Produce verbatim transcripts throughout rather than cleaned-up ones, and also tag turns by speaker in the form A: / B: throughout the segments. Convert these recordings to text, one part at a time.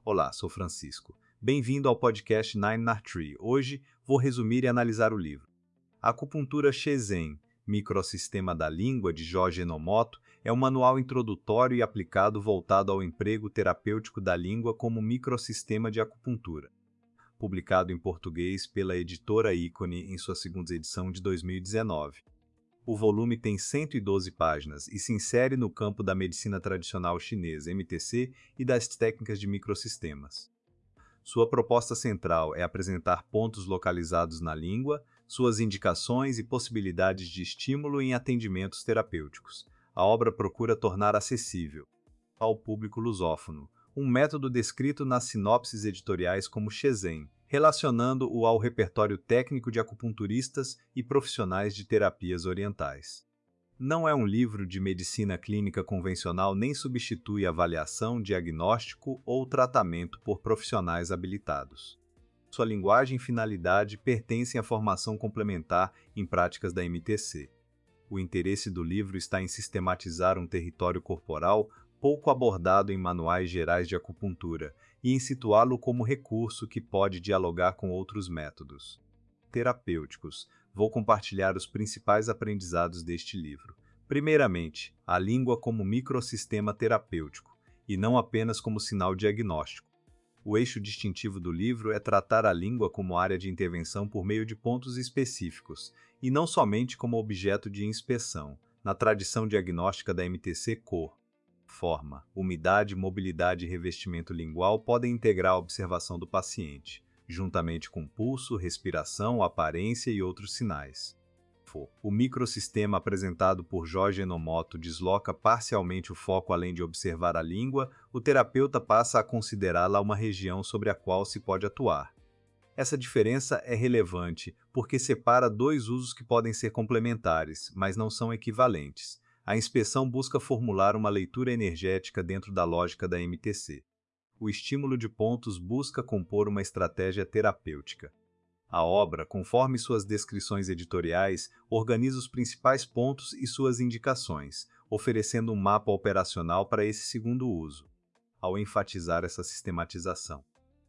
A: Olá, sou Francisco. Bem-vindo ao podcast Nine Tree. Hoje vou resumir e analisar o livro. A Acupuntura Shizen, Microsistema da Língua, de Jorge Enomoto, é um manual introdutório e aplicado voltado ao emprego terapêutico da língua como microsistema de acupuntura. Publicado em português pela editora Ícone em sua segunda edição de dois mil e dezenove. O volume tem cento e doze páginas e se insere no campo da medicina tradicional chinesa, M T C, e das técnicas de microsistemas. Sua proposta central é apresentar pontos localizados na língua, suas indicações e possibilidades de estímulo em atendimentos terapêuticos. A obra procura tornar acessível ao público lusófono um método descrito nas sinopses editoriais como Shizen, relacionando-o ao repertório técnico de acupunturistas e profissionais de terapias orientais. Não é um livro de medicina clínica convencional nem substitui avaliação, diagnóstico ou tratamento por profissionais habilitados. Sua linguagem e finalidade pertencem à formação complementar em práticas da M T C. O interesse do livro está em sistematizar um território corporal pouco abordado em manuais gerais de acupuntura, e em situá-lo como recurso que pode dialogar com outros métodos terapêuticos. Vou compartilhar os principais aprendizados deste livro. Primeiramente, a língua como microsistema terapêutico, e não apenas como sinal diagnóstico. O eixo distintivo do livro é tratar a língua como área de intervenção por meio de pontos específicos, e não somente como objeto de inspeção, na tradição diagnóstica da M T C cor. Forma, umidade, mobilidade e revestimento lingual podem integrar a observação do paciente, juntamente com pulso, respiração, aparência e outros sinais. O microsistema apresentado por Jorge Enomoto desloca parcialmente o foco além de observar a língua, o terapeuta passa a considerá-la uma região sobre a qual se pode atuar. Essa diferença é relevante porque separa dois usos que podem ser complementares, mas não são equivalentes. A inspeção busca formular uma leitura energética dentro da lógica da M T C. O estímulo de pontos busca compor uma estratégia terapêutica. A obra, conforme suas descrições editoriais, organiza os principais pontos e suas indicações, oferecendo um mapa operacional para esse segundo uso. Ao enfatizar essa sistematização,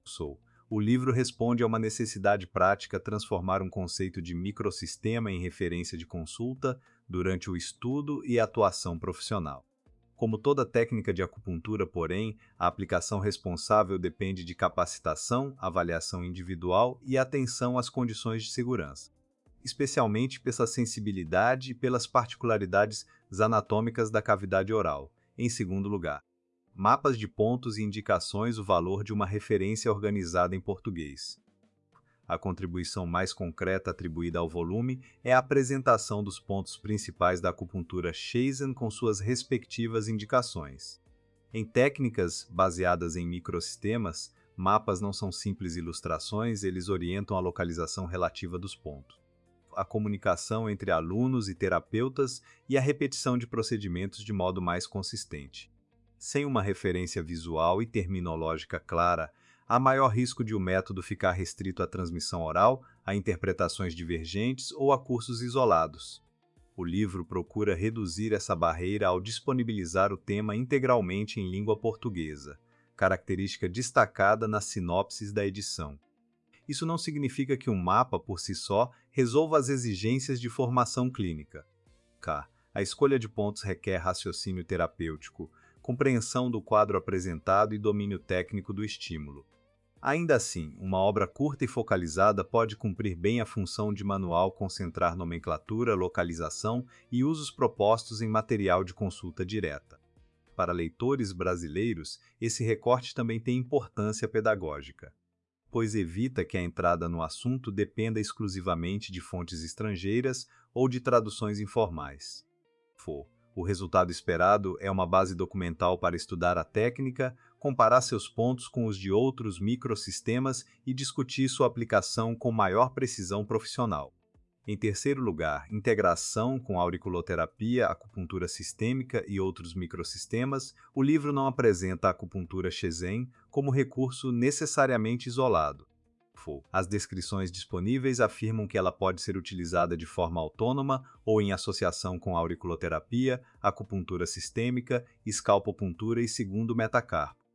A: o livro responde a uma necessidade prática transformar um conceito de microsistema em referência de consulta durante o estudo e atuação profissional. Como toda técnica de acupuntura, porém, a aplicação responsável depende de capacitação, avaliação individual e atenção às condições de segurança, especialmente pela sensibilidade e pelas particularidades anatômicas da cavidade oral. Em segundo lugar, mapas de pontos e indicações o valor de uma referência organizada em português. A contribuição mais concreta atribuída ao volume é a apresentação dos pontos principais da acupuntura Shizen com suas respectivas indicações. Em técnicas baseadas em microsistemas, mapas não são simples ilustrações, eles orientam a localização relativa dos pontos, a comunicação entre alunos e terapeutas e a repetição de procedimentos de modo mais consistente. Sem uma referência visual e terminológica clara, há maior risco de o método ficar restrito à transmissão oral, a interpretações divergentes ou a cursos isolados. O livro procura reduzir essa barreira ao disponibilizar o tema integralmente em língua portuguesa, característica destacada nas sinopses da edição. Isso não significa que um mapa, por si só, resolva as exigências de formação clínica. K. A escolha de pontos requer raciocínio terapêutico, compreensão do quadro apresentado e domínio técnico do estímulo. Ainda assim, uma obra curta e focalizada pode cumprir bem a função de manual, concentrar nomenclatura, localização e usos propostos em material de consulta direta. Para leitores brasileiros, esse recorte também tem importância pedagógica, pois evita que a entrada no assunto dependa exclusivamente de fontes estrangeiras ou de traduções informais. O resultado esperado é uma base documental para estudar a técnica, comparar seus pontos com os de outros microsistemas e discutir sua aplicação com maior precisão profissional. Em terceiro lugar, integração com auriculoterapia, acupuntura sistêmica e outros microsistemas, o livro não apresenta a acupuntura Shizen como recurso necessariamente isolado. As descrições disponíveis afirmam que ela pode ser utilizada de forma autônoma ou em associação com auriculoterapia, acupuntura sistêmica, escalpopuntura e segundo metacarpo.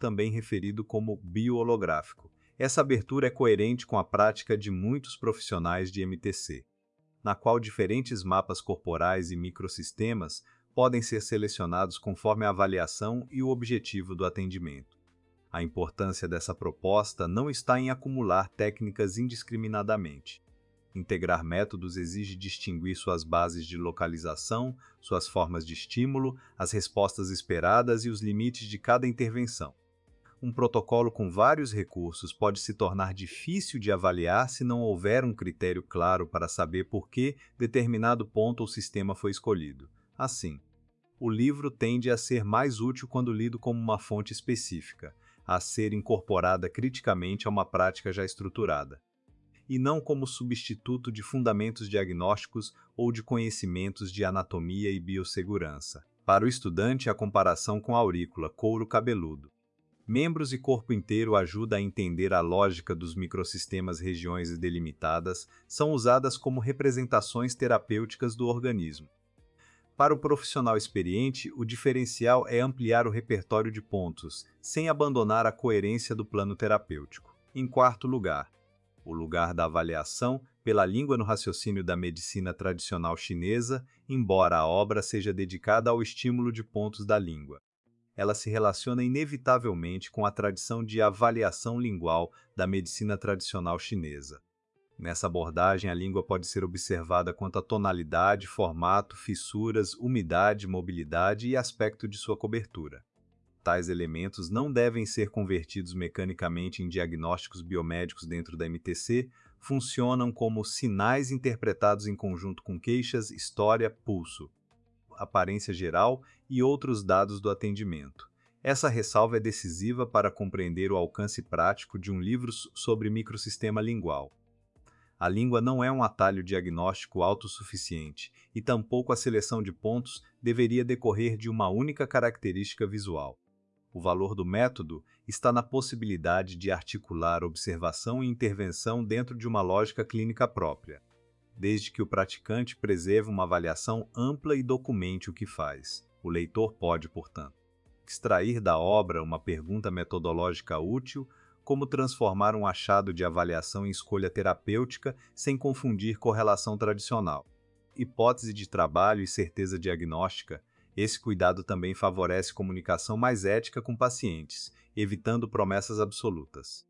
A: também referido como bioholográfico. Essa abertura é coerente com a prática de muitos profissionais de M T C, na qual diferentes mapas corporais e microsistemas podem ser selecionados conforme a avaliação e o objetivo do atendimento. A importância dessa proposta não está em acumular técnicas indiscriminadamente. Integrar métodos exige distinguir suas bases de localização, suas formas de estímulo, as respostas esperadas e os limites de cada intervenção. Um protocolo com vários recursos pode se tornar difícil de avaliar se não houver um critério claro para saber por que determinado ponto ou sistema foi escolhido. Assim, o livro tende a ser mais útil quando lido como uma fonte específica, a ser incorporada criticamente a uma prática já estruturada, e não como substituto de fundamentos diagnósticos ou de conhecimentos de anatomia e biossegurança. Para o estudante, a comparação com a aurícula, couro cabeludo, membros e corpo inteiro ajuda a entender a lógica dos microsistemas. Regiões delimitadas são usadas como representações terapêuticas do organismo. Para o profissional experiente, o diferencial é ampliar o repertório de pontos, sem abandonar a coerência do plano terapêutico. Em quarto lugar, o lugar da avaliação pela língua no raciocínio da medicina tradicional chinesa, embora a obra seja dedicada ao estímulo de pontos da língua. Ela se relaciona inevitavelmente com a tradição de avaliação lingual da medicina tradicional chinesa. Nessa abordagem, a língua pode ser observada quanto à tonalidade, formato, fissuras, umidade, mobilidade e aspecto de sua cobertura. Tais elementos não devem ser convertidos mecanicamente em diagnósticos biomédicos dentro da M T C, funcionam como sinais interpretados em conjunto com queixas, história, pulso, aparência geral e outros dados do atendimento. Essa ressalva é decisiva para compreender o alcance prático de um livro sobre microsistema lingual. A língua não é um atalho diagnóstico autossuficiente, e tampouco a seleção de pontos deveria decorrer de uma única característica visual. O valor do método está na possibilidade de articular observação e intervenção dentro de uma lógica clínica própria, desde que o praticante preserve uma avaliação ampla e documente o que faz. O leitor pode, portanto, extrair da obra uma pergunta metodológica útil, como transformar um achado de avaliação em escolha terapêutica sem confundir correlação tradicional. Hipótese de trabalho e certeza diagnóstica. Esse cuidado também favorece comunicação mais ética com pacientes, evitando promessas absolutas.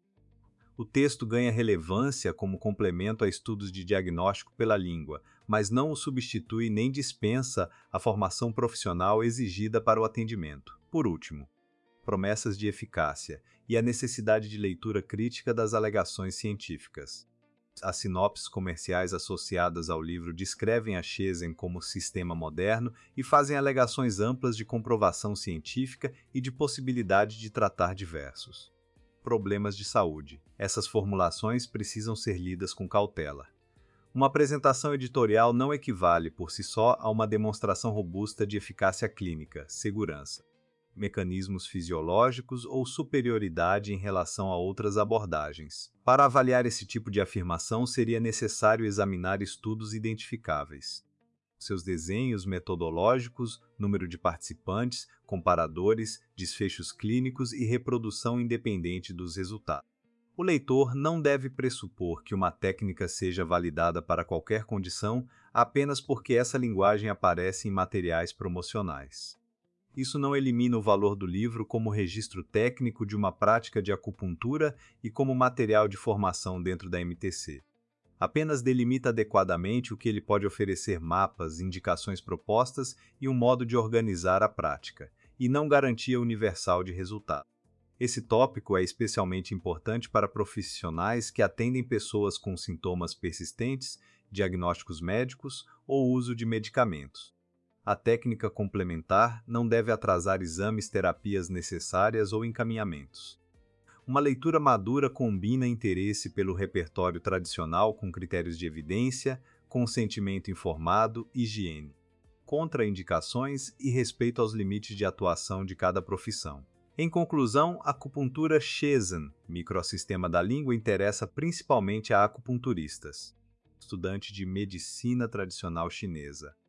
A: O texto ganha relevância como complemento a estudos de diagnóstico pela língua, mas não o substitui nem dispensa a formação profissional exigida para o atendimento. Por último, promessas de eficácia e a necessidade de leitura crítica das alegações científicas. As sinopses comerciais associadas ao livro descrevem a Shenzhen como sistema moderno e fazem alegações amplas de comprovação científica e de possibilidade de tratar diversos problemas de saúde. Essas formulações precisam ser lidas com cautela. Uma apresentação editorial não equivale por si só a uma demonstração robusta de eficácia clínica, segurança, mecanismos fisiológicos ou superioridade em relação a outras abordagens. Para avaliar esse tipo de afirmação, seria necessário examinar estudos identificáveis, seus desenhos metodológicos, número de participantes, comparadores, desfechos clínicos e reprodução independente dos resultados. O leitor não deve pressupor que uma técnica seja validada para qualquer condição apenas porque essa linguagem aparece em materiais promocionais. Isso não elimina o valor do livro como registro técnico de uma prática de acupuntura e como material de formação dentro da M T C. Apenas delimita adequadamente o que ele pode oferecer: mapas, indicações propostas e um modo de organizar a prática, e não garantia universal de resultado. Esse tópico é especialmente importante para profissionais que atendem pessoas com sintomas persistentes, diagnósticos médicos ou uso de medicamentos. A técnica complementar não deve atrasar exames, terapias necessárias ou encaminhamentos. Uma leitura madura combina interesse pelo repertório tradicional com critérios de evidência, consentimento informado, higiene, contraindicações e respeito aos limites de atuação de cada profissão. Em conclusão, a acupuntura Shenzhen, microsistema da língua, interessa principalmente a acupunturistas, estudantes de medicina tradicional chinesa,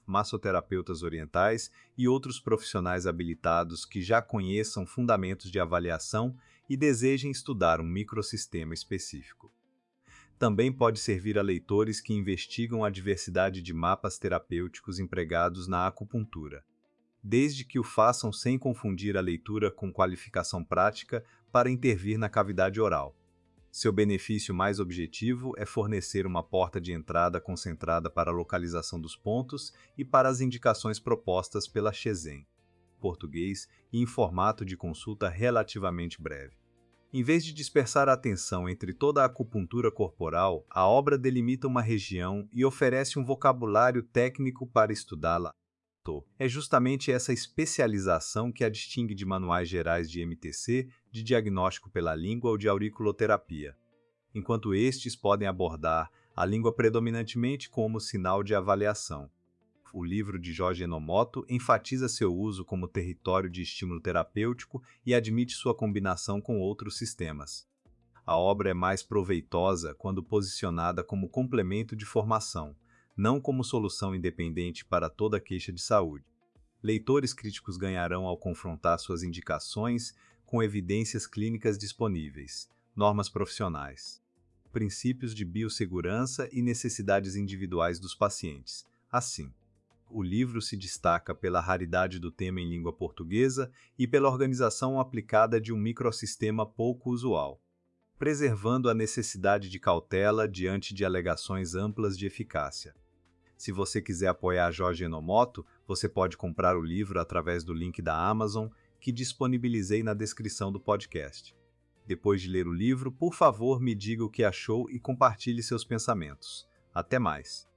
A: massoterapeutas orientais e outros profissionais habilitados que já conheçam fundamentos de avaliação e desejem estudar um microsistema específico. Também pode servir a leitores que investigam a diversidade de mapas terapêuticos empregados na acupuntura, desde que o façam sem confundir a leitura com qualificação prática para intervir na cavidade oral. Seu benefício mais objetivo é fornecer uma porta de entrada concentrada para a localização dos pontos e para as indicações propostas pela Shenzhen, português e em formato de consulta relativamente breve. Em vez de dispersar a atenção entre toda a acupuntura corporal, a obra delimita uma região e oferece um vocabulário técnico para estudá-la. É justamente essa especialização que a distingue de manuais gerais de M T C, de diagnóstico pela língua ou de auriculoterapia, enquanto estes podem abordar a língua predominantemente como sinal de avaliação. O livro de Jorge Enomoto enfatiza seu uso como território de estímulo terapêutico e admite sua combinação com outros sistemas. A obra é mais proveitosa quando posicionada como complemento de formação, não como solução independente para toda queixa de saúde. Leitores críticos ganharão ao confrontar suas indicações com evidências clínicas disponíveis, normas profissionais, princípios de biossegurança e necessidades individuais dos pacientes. Assim, o livro se destaca pela raridade do tema em língua portuguesa e pela organização aplicada de um microsistema pouco usual, preservando a necessidade de cautela diante de alegações amplas de eficácia. Se você quiser apoiar Jorge Enomoto, você pode comprar o livro através do link da Amazon, que disponibilizei na descrição do podcast. Depois de ler o livro, por favor, me diga o que achou e compartilhe seus pensamentos. Até mais!